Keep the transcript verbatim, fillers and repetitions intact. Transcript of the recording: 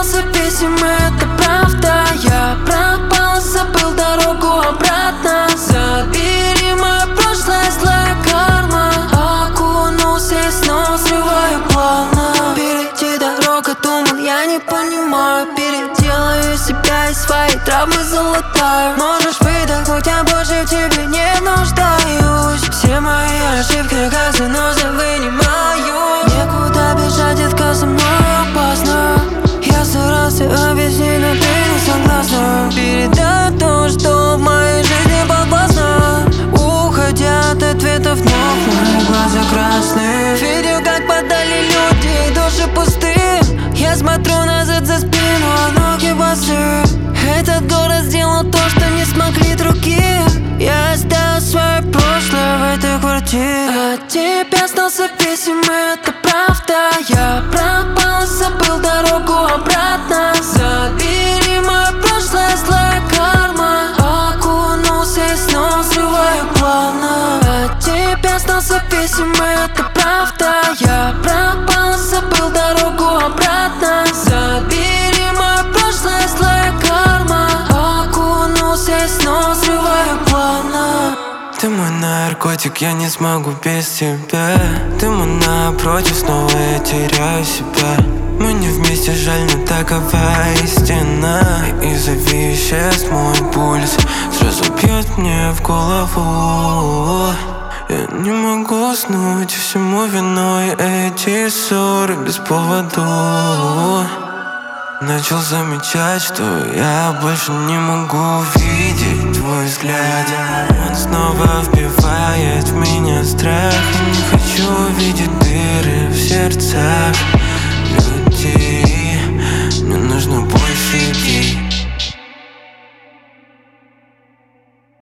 остался писем, это правда. Я пропал, забыл дорогу обратно. Забери мое прошлое, злая карма. Окунулся и снова срываю плавно. Впереди дорога, думал, я не понимаю. Переделаю себя и свои травмы залатаю. Можешь выдохнуть, я больше в тебе не нуждаюсь. Все мои ошибки, как занозы, вынимаю. Некуда бежать, детка, со мной опасно. Я старался объяснить, но ты не согласна. Передай то, что в моей жизни подвластно. Уходя от ответов, но мои глаза красные. Видел, как подали люди, души пустые. Я смотрю назад за спину, а ноги босые. Этот город сделал то, что не смогли другие. Я оставил свое прошлое в этой квартире. От тебя остался писем, это правда. Я пропал, забыл дорогу обратно. Забери мое прошлое, злая карма. Окунулся и снова срываю плавно. От тебя остался писем, это правда. Я пропал, забыл дорогу обратно. Забери мое прошлое, злая карма. Окунулся и снова срываю плавно. Ты мой наркотик, я не смогу без тебя. Ты мой напротив, снова я теряю себя. Мы не вместе, жаль, но такова истина. И из-за веществ мой пульс сразу бьет мне в голову. Я не могу уснуть, всему виной эти ссоры без поводу. Начал замечать, что я больше не могу видеть твой взгляд. Он снова вбивает в меня страх. Не хочу видеть дыры в сердцах.